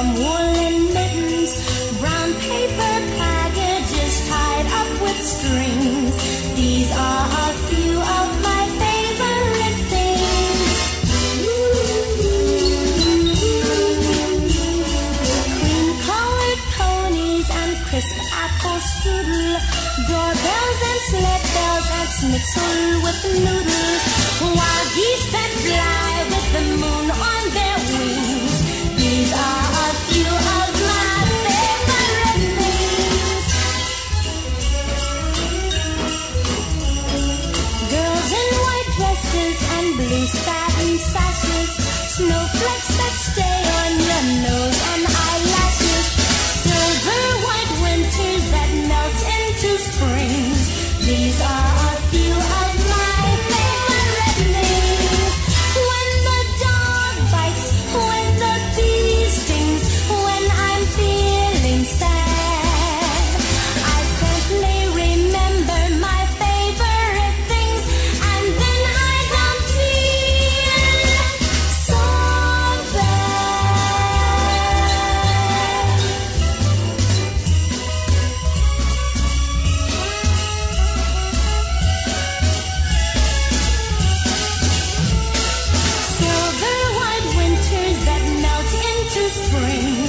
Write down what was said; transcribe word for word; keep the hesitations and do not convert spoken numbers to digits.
warm woolen mittens, brown paper packages tied up with strings. These are a few of my favorite things. Cream-colored ponies and crisp apple strudel, doorbells and sled bells and schnitzel with noodles, wild geese that fly with the moon on their wings. These are a few of my favorite things. Girls in white dresses and blue satin sashes, snowflakes that stay on your nose and eyelashes, silver white winters that melt into springs. These are a few of my favorite things. When the dog bites, when the bee stings, when I'm feeling sad, I simply remember my favorite things, and then I don't feel so bad. Silver white winters that melt into spring.